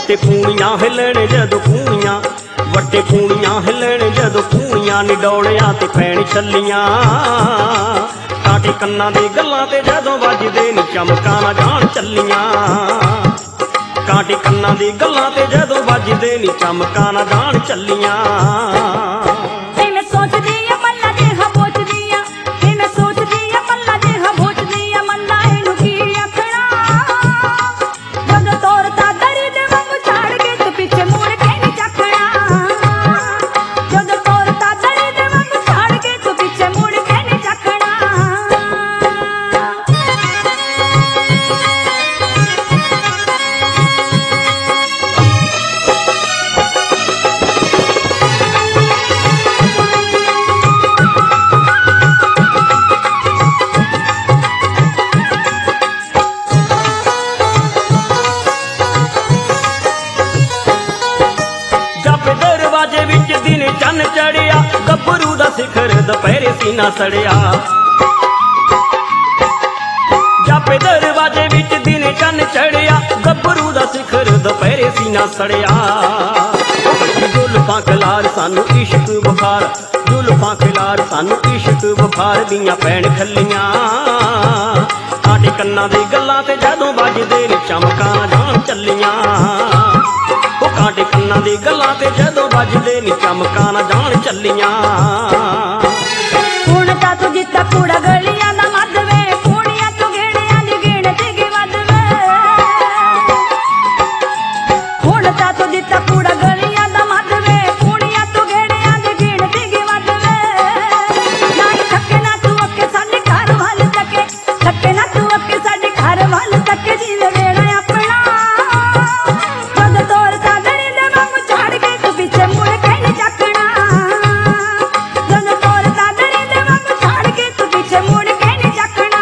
ਵੱਟੇ ਪੂਣੀਆਂ ਹਿੱਲਣ ਜਦੋਂ ਪੂਣੀਆਂ, ਵੱਟੇ ਪੂਣੀਆਂ ਹਿੱਲਣ ਜਦੋਂ ਪੂਣੀਆਂ, ਨਿਡੋਲਿਆਂ ਤੇ ਪੈਣ ਛੱਲੀਆਂ। ਕਾਂਟੇ ਕੰਨਾਂ ਦੇ ਗੱਲਾਂ ਤੇ ਜਦੋਂ ਵੱਜਦੇ ਨੀ ਚਮਕਾਂ ਨਾ ਜਾਣ ਚੱਲੀਆਂ। ਕਾਂਟੇ ਕੰਨਾਂ ਦੀ ਗੱਲਾਂ ਤੇ ਜਦੋਂ ਵੱਜਦੇ ਨੀ ਚਮਕਾਂ ਨਾ ਜਾਣ ਚੱਲੀਆਂ। ਮੈਂ ਸੋਚਦੀ ਆ ਮੱਲਾ ਜਿਹਾ ਬੋਚਦੀ ਆ, ਮੈਂ ਸੋਚਦੀ ਆ ਮੱਲਾ ਜਿਹਾ ਬੋਚਦੀ ਆ, ਮੱਲਾ ਇਹਨੂੰ ਕੀ ਆਖਣਾ। ਜਦੋਂ ਤੋਰਤਾ ਦਰੀ ਦੇ ਵਾਂਗ ਛਾੜ ਕੇ ਤੂੰ ਪਿੱਛੇ ਮੁੜ ਕੇ ਨੀ ਚੱਕਣਾ। ਜਦੋਂ ਤੋਰਤਾ ਦਰੀ ਦੇ ਵਾਂਗ ਛਾੜ ਕੇ ਤੂੰ ਪਿੱਛੇ ਮੁੜ ਕੇ ਨੀ ਚੱਕਣਾ। ਦਰਵਾਜ਼ੇ ਵਿੱਚ ਦਿਨ ਚੰਨ ਚੜਿਆ, ਗੱਭਰੂ ਦਾ ਸਿਖਰ ਦੁਪਹਿਰੇ ਸੀਨਾ ਸੜਿਆ। ਜਾਪੇ ਦਰਵਾਜ਼ੇ ਵਿੱਚ ਦਿਨ ਚੰਨ ਚੜਿਆ, ਗੱਭਰੂ ਦਾ ਸਿਖਰ ਦੁਪਹਿਰੇ ਸੀਨਾ ਸੜਿਆ। ਜ਼ੁਲਫਾਂ ਖਿਲਾਰ ਸਾਨੂੰ ਇਸ਼ਕ ਬੁਖਾਰ, ਜ਼ੁਲਫਾਂ ਖਿਲਾਰ ਸਾਨੂੰ ਇਸ਼ਕ ਬੁਖਾਰ ਦੀਆਂ ਪੈਣ ਖੱਲੀਆਂ। ਕਾਂਟੇ ਕੰਨਾਂ ਦੀ ਗੱਲਾਂ ਤੇ ਜਦੋਂ ਵੱਜਦੇ ਨੇ ਚਮਕਾਂ ਨਾ ਜਾਣ ਚੱਲੀਆਂ। ਕਾਂਟੇ ਕੰਨਾਂ ਦੀ ਗੱਲਾਂ ਤੇ ਜਦੋਂ ਵੱਜਦੇ ਨੀ ਚਮਕਾਂ ਨਾ ਜਾਣ ਚੱਲੀਆਂ। ਹੁਣ ਤਾਂ ਤੂੰ ਜਿੱਤਾ ਕੂੜਾ ਗਲੀਆਂ ਦਾ ਮੱਧ ਵੇ, ਪੂਣੀਆਂ ਤੂੰ ਗੇੜਿਆਂ ਦੀ ਗਿਣਤੀ ਕੀ ਵੱਧ ਵੇ। ਹੁਣ ਤਾਂ ਤੂੰ ਜਿੱਤਾ ਕੂੜਾ ਗਲੀਆਂ ਦਾ ਮੱਧ ਵੇ, ਪੂਣੀਆਂ ਤੂੰ ਗੇੜਿਆਂ ਦੀ ਗਿਣਤੀ ਕੀ ਵੱਧ ਵੇ। ਨਾ ਹੀ ਥੱਕੇ ਨਾ ਤੂੰ ਅੱਕੇ ਸਾਡੇ ਘਰ ਵੱਲ ਤੱਕੇ, ਥੱਕੇ ਨਾ ਤੂੰ ਅੱਕੇ ਸਾਡੇ ਘਰ ਵੱਲ ਤੱਕੇ, ਜੀਵੇ ਵੇੜਾ ਆਪਣਾ। ਜਦੋਂ ਤੋਰਤਾ ਦਰੀ ਦੇ ਵਾਂਗ ਛਾੜ ਕੇ ਤੂੰ ਪਿੱਛੇ ਮੁੜ ਕੇ ਨੀ ਚੱਕਣਾ। ਜਦੋਂ ਤੋਰਤਾ ਦਰੀ ਦੇ ਵਾਂਗ ਛਾੜ ਕੇ ਤੂੰ ਪਿੱਛੇ ਮੁੜ ਕੇ ਨੀ ਚੱਕਣਾ।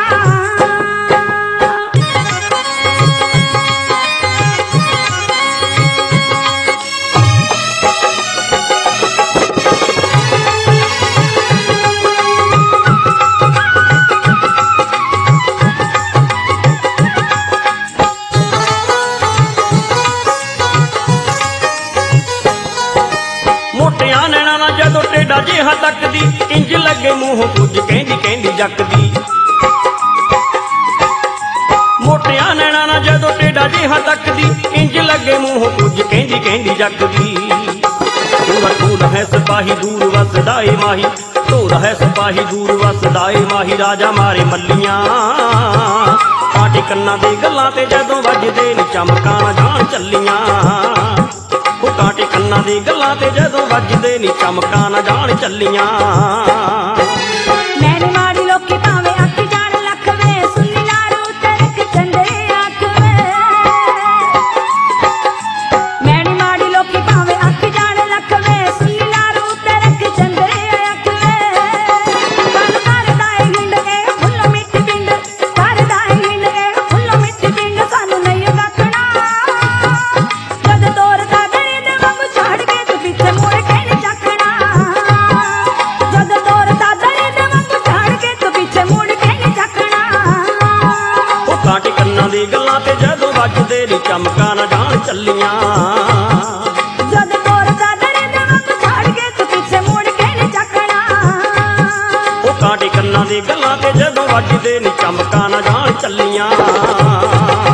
ਮੋਟਿਆਂ ਨੈਣਾਂ ਨਾਲ ਜਦੋਂ ਟੇਡਾ ਜਿਹਾ ਤੱਕਦੀ, ਇੰਜ ਲੱਗੇ ਮੂੰਹ ਕੁਝ ਕਹਿੰਦੀ ਕਹਿੰਦੀ ਜੱਕਦੀ। ਮੋਟਿਆਂ ਨੈਣਾਂ ਨਾਲ ਜਦੋਂ ਟੇਡਾ ਜਿਹਾ ਤੱਕਦੀ, ਇੰਜ ਲੱਗੇ ਮੂੰਹ ਕੁਝ ਕਹਿੰਦੀ ਕਹਿੰਦੀ ਜੱਕਦੀ। ਤੂੰ ਹੈ ਸਿਪਾਹੀ ਦੂਰ ਵਸਦਾ ਏ ਮਾਹੀ, ਤੂੰ ਹੈ ਸਿਪਾਹੀ ਦੂਰ ਵਸਦਾ ਏ ਮਾਹੀ, ਰਾਜਾ ਮਾਰੇ ਮੱਲੀਆਂ। ਕਾਂਟੇ ਕੰਨਾਂ ਦੀ ਗੱਲਾਂ ਤੇ ਜਦੋਂ ਵੱਜਦੇ ਨੀ ਚਮਕਾਂ ਨਾ ਜਾਣ ਚੱਲੀਆਂ। ਕਾਂਟੇ ਕੰਨਾਂ ਦੀ ਗੱਲਾਂ ਤੇ ਜਦੋਂ ਵੱਜਦੇ ਨੀ ਚਮਕਾਂ ਨਾ ਜਾਣ ਚੱਲੀਆਂ। ਮੈਂ ਨੀ ਮਾੜੀ ਲੋਕੀ ਭਾਵੇਂ ਅੱਖ ਜਾਣ ਲੱਖ ਵੇ, ਸੁਣੀ ਨਾ ਰੂ ਤੇ ਰੱਖ ਚੰਦੇ ਅੱਖ ਵੇ। ਮੈਂ ਨੀ ਮਾੜੀ ਲੋਕੀ ਭਾਵੇਂ ਅੱਖ ਜਾਣ ਲੱਖ ਵੇ, ਸੁਣੀ ਨਾ ਰੂ ਤੇ ਰੱਖ ਚੰਦੇ ਅੱਖ ਵੇ। ਗੱਲ ਕਰਦਾ ਏ ਹਿੰਡ ਇਹ ਫੁੱਲ ਮਿੱਠੀ ਪਿੰਡ, ਕਰਦਾ ਏ ਹਿੰਡ ਇਹ ਫੁੱਲ ਮਿੱਠੀ ਪਿੰਡ, ਸਾਨੂੰ ਨਹੀਂ ਰੱਖਣਾ। ਜਦੋਂ ਤੋਰਤਾ ਦਰੀ ਦੇ ਵਾਂਗ ਛਾੜ ਕੇ ਤੂੰ ਪਿੱਛੇ ਮੁੜ ਕੇ ਨੀ ਚੱਕਣਾ। ਜਦੋਂ ਤੋਰਤਾ ਦਰੀ ਦੇ ਵਾਂਗ ਛਾੜ ਕੇ ਤੂੰ ਪਿੱਛੇ ਮੁੜ ਕੇ ਨੀ ਚੱਕਣਾ। ਕਾਂਟੇ ਕੰਨਾਂ ਦੀ ਗੱਲਾਂ ਤੇ ਜਦੋਂ ਵੱਜਦੇ ਨੀ ਚਮਕਾਂ ਨਾ ਜਾਣ ਚੱਲੀਆਂ। ਜਦੋਂ ਤੋਰਤਾ ਦਰੀ ਦੇ ਵਾਂਗ ਛਾੜ ਕੇ ਤੂੰ ਪਿੱਛੇ ਮੁੜ ਕੇ ਨੀ ਚੱਕਣਾ। ਕਾਂਟੇ ਕੰਨਾਂ ਦੀ ਗੱਲਾਂ ਤੇ ਜਦੋਂ ਵੱਜਦੇ ਨੀ ਚਮਕਾਂ ਨਾ ਜਾਣ ਚੱਲੀਆਂ।